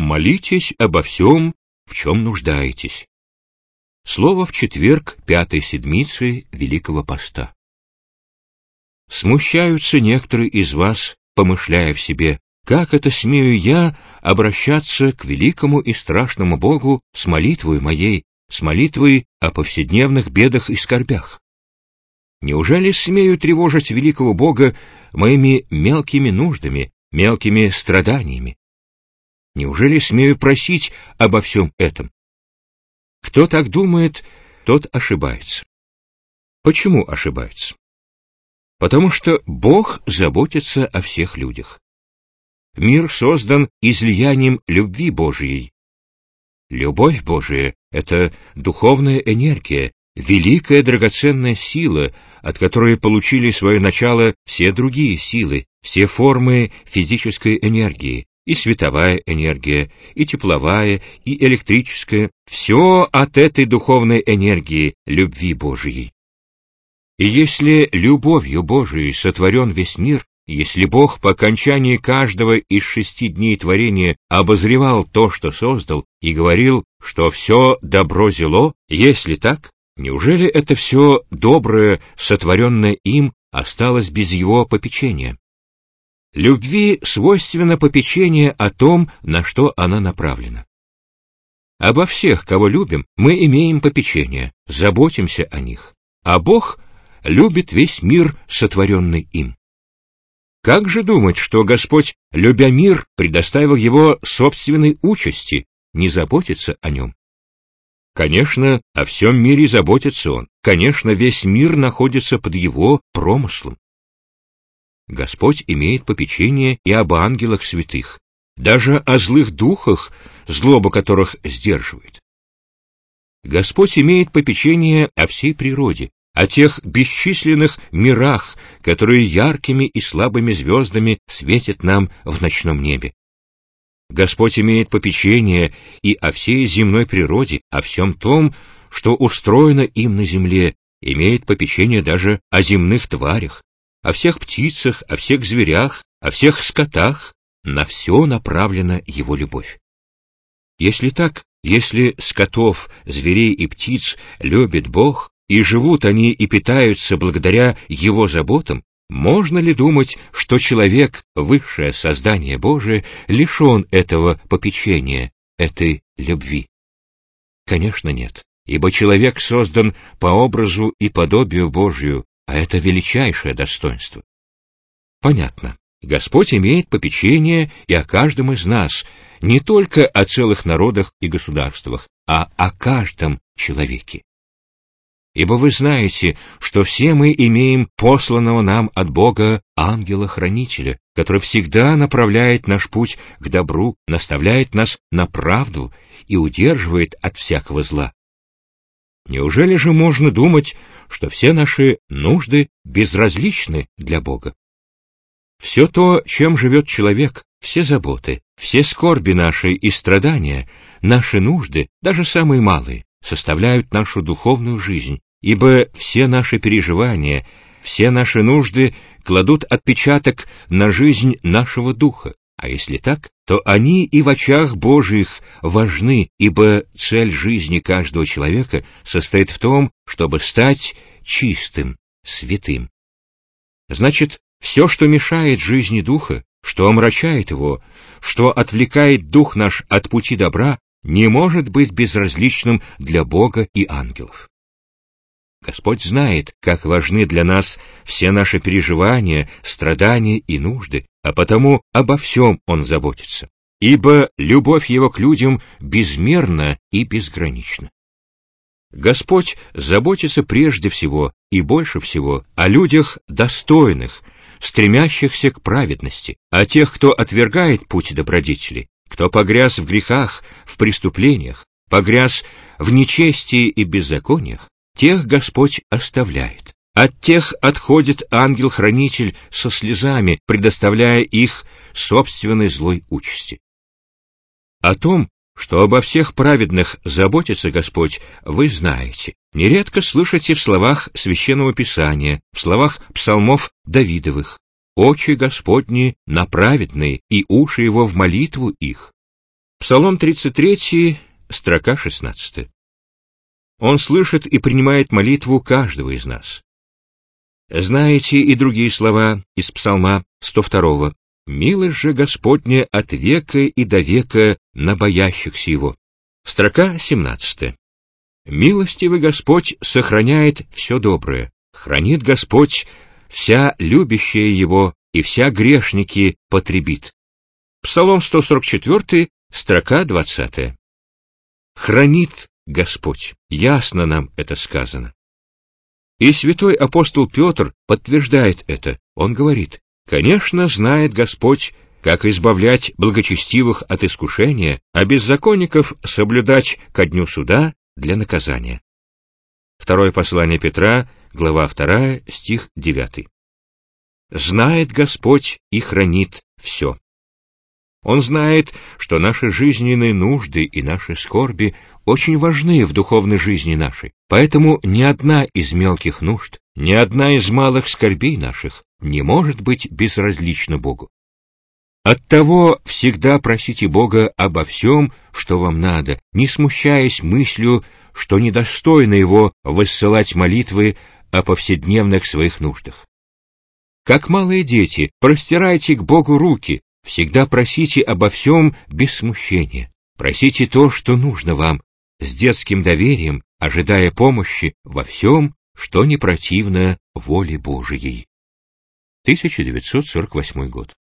молитесь обо всем, в чем нуждаетесь. Слово в четверг 5-й седмицы Великого Поста. Смущаются некоторые из вас, помышляя в себе: как это смею я обращаться к великому и страшному Богу с молитвой моей, с молитвой о повседневных бедах и скорбях? Неужели смею тревожить великого Бога моими мелкими нуждами, мелкими страданиями? Неужели смею просить обо всем этом? Кто так думает, тот ошибается. Почему ошибается? Потому что Бог заботится о всех людях. Мир создан излиянием любви Божией. Любовь Божия — это духовная энергия, великая драгоценная сила, от которой получили свое начало все другие силы, все формы физической энергии, и световая энергия, и тепловая, и электрическая, все от этой духовной энергии, любви Божией. И если любовью Божией сотворен весь мир, если Бог по окончании каждого из 6 дней творения обозревал то, что создал, и говорил, что все добро зело, если так, неужели это все доброе, сотворенное им, осталось без его попечения? Любви свойственно попечение о том, на что она направлена. Обо всех, кого любим, мы имеем попечение, заботимся о них, а Бог любит весь мир, сотворенный им. Как же думать, что Господь, любя мир, предоставил его собственной участи, не заботиться о нем? Конечно, о всем мире заботится Он, конечно, весь мир находится под его промыслом. Господь имеет попечение и об ангелах святых, даже о злых духах, злоба которых сдерживает. Господь имеет попечение о всей природе, о тех бесчисленных мирах, которые яркими и слабыми звездами светят нам в ночном небе. Господь имеет попечение и о всей земной природе, о всем том, что устроено им на земле, имеет попечение даже о земных тварях, о всех птицах, о всех зверях, о всех скотах, на все направлена его любовь. Если так, если скотов, зверей и птиц любит Бог, и живут они и питаются благодаря его заботам, можно ли думать, что человек, высшее создание Божие, лишен этого попечения, этой любви? Конечно, нет, ибо человек создан по образу и подобию Божию, а это величайшее достоинство. Понятно, Господь имеет попечение и о каждом из нас, не только о целых народах и государствах, а о каждом человеке. Ибо вы знаете, что все мы имеем посланного нам от Бога ангела-хранителя, который всегда направляет наш путь к добру, наставляет нас на правду и удерживает от всякого зла. Неужели же можно думать, что все наши нужды безразличны для Бога? Все то, чем живет человек, все заботы, все скорби наши и страдания, наши нужды, даже самые малые, составляют нашу духовную жизнь, ибо все наши переживания, все наши нужды кладут отпечаток на жизнь нашего духа, а если так, то они и в очах Божиих важны, ибо цель жизни каждого человека состоит в том, чтобы стать чистым, святым. Значит, все, что мешает жизни духа, что омрачает его, что отвлекает дух наш от пути добра, не может быть безразличным для Бога и ангелов. Господь знает, как важны для нас все наши переживания, страдания и нужды, а потому обо всем Он заботится, ибо любовь Его к людям безмерна и безгранична. Господь заботится прежде всего и больше всего о людях достойных, стремящихся к праведности, о тех, кто отвергает путь добродетели, кто погряз в грехах, в преступлениях, погряз в нечестии и беззакониях, тех Господь оставляет. От тех отходит ангел-хранитель со слезами, предоставляя их собственной злой участи. О том, что обо всех праведных заботится Господь, вы знаете. Нередко слышите в словах Священного Писания, в словах псалмов Давидовых: «Очи Господни на праведные, и уши Его в молитву их». Псалом 33, строка 16. Он слышит и принимает молитву каждого из нас. Знаете и другие слова из Псалма 102. «Милость же Господня от века и до века на боящихся Его». Строка 17. «Милостивый Господь сохраняет все доброе, хранит Господь вся любящая Его, и вся грешники потребит». Псалом 144, строка 20. «Хранит Господь». Ясно нам это сказано. И святой апостол Петр подтверждает это. Он говорит: «Конечно, знает Господь, как избавлять благочестивых от искушения, а беззаконников соблюдать ко дню суда для наказания». Второе послание Петра, глава 2, стих 9. «Знает Господь и хранит все». Он знает, что наши жизненные нужды и наши скорби очень важны в духовной жизни нашей, поэтому ни одна из мелких нужд, ни одна из малых скорбей наших не может быть безразлична Богу. Оттого всегда просите Бога обо всем, что вам надо, не смущаясь мыслью, что недостойно Его высылать молитвы о повседневных своих нуждах. Как малые дети, простирайте к Богу руки, всегда просите обо всем без смущения. Просите то, что нужно вам, с детским доверием, ожидая помощи во всем, что не противно воле Божией. 1948 год.